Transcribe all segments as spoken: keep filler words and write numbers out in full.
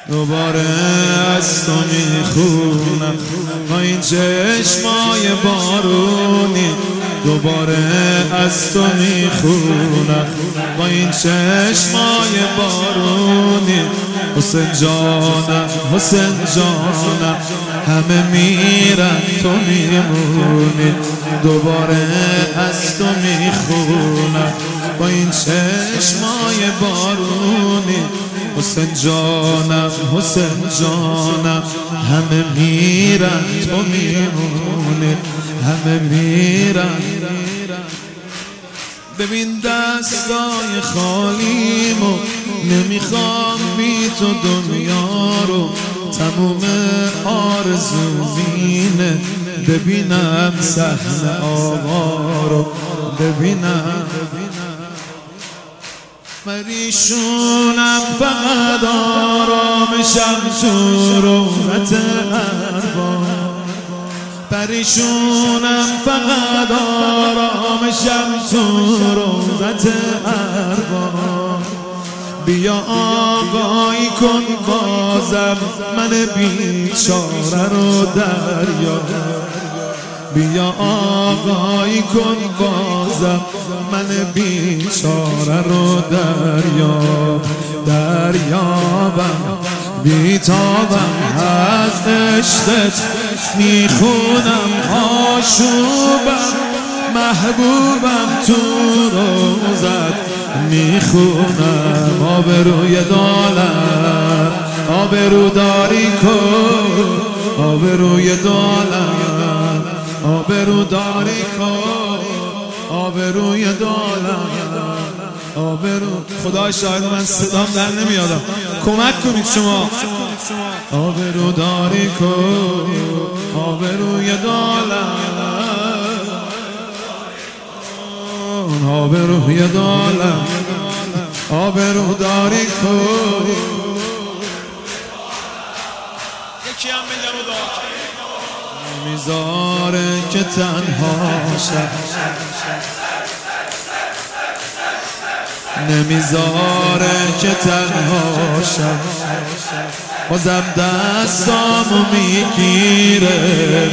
دوباره از تو میخونم با این چشمای بارونی، دوباره از تو میخونم با این چشمای بارونی. حسین جانم حسین جانم همه میرن تو میمونی، دوباره از تو میخونم با این چشمای بارونی. حسین جانم حسین جانم همه میرن تو میمونی، همه میرن. ببین دستای خالیمو، نمیخوام بی تو دنیا رو، تموم آرزومینه ببینم صحنه آقا رو، ببینم پریشونم فقط آرامشم تو روحت ارباب، پریشونم فقط آرامشم تو روزت ارباب. بیا آقایی کن بازم من بیچاره رو دریا، بیا آقایی کن بازم من بیچاره رو دریا. دریابم بیتابم از عشقت، میخونم آشوبم محبوبم تو روزت، میخونم آبروی دالم آبرو داری کن، آبروی دالم آبرو داری کن، آبروی دالم آبرو. خدا شاهد من صدام در نمیادم، کمک کنید شما. آبرو داری کن آبروی دالم آبروی دالم آبرو داری کن. یکی هم بگم و دعا نمیذاره که تنها شم، نمیذاره که تنها شم، بازم دستامو میگیره.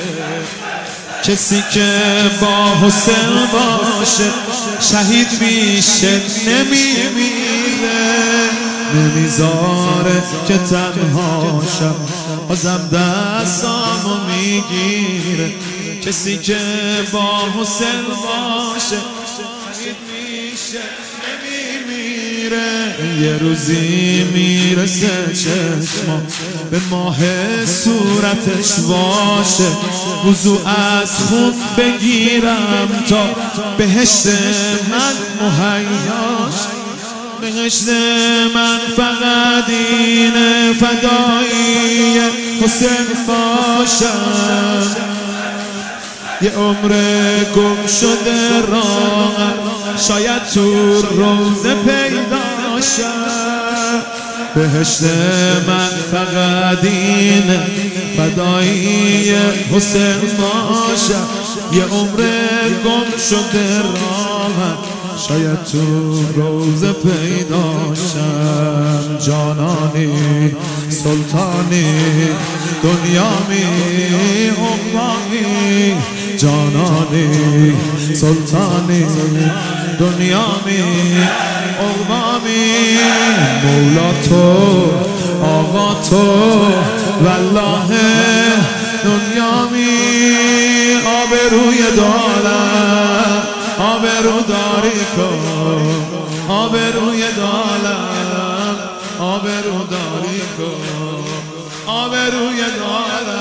کسی که با حسین باشه شهید میشه نمیمیره، نمیذاره که تنها شم، بازم دستامو میگیره. کسی که با حسین باشه شهید میشه نمیمیره. یه روزی میرسه چشما به ماه صورتش باشه، وضو از خون بگیرم تا بهشت من مهیاش. بهشت من فقط اینه فدایی حسین باشم، یه عمر گم شده راه شاید تو روزه پیدا شد. بهشت من فقط اینه فدایی حسین باشم، یه عمر گم شده راه شاید تو روزه پیدا شم. جانانی سلطانی دنیامی عقبامی، جانانی سلطانی دنیامی عقبامی. مولا تو آقا تو والله دنیامی. آبروی دالم آبرو داری کن، آبروی دالم آبرو داری کن، آبروی دالم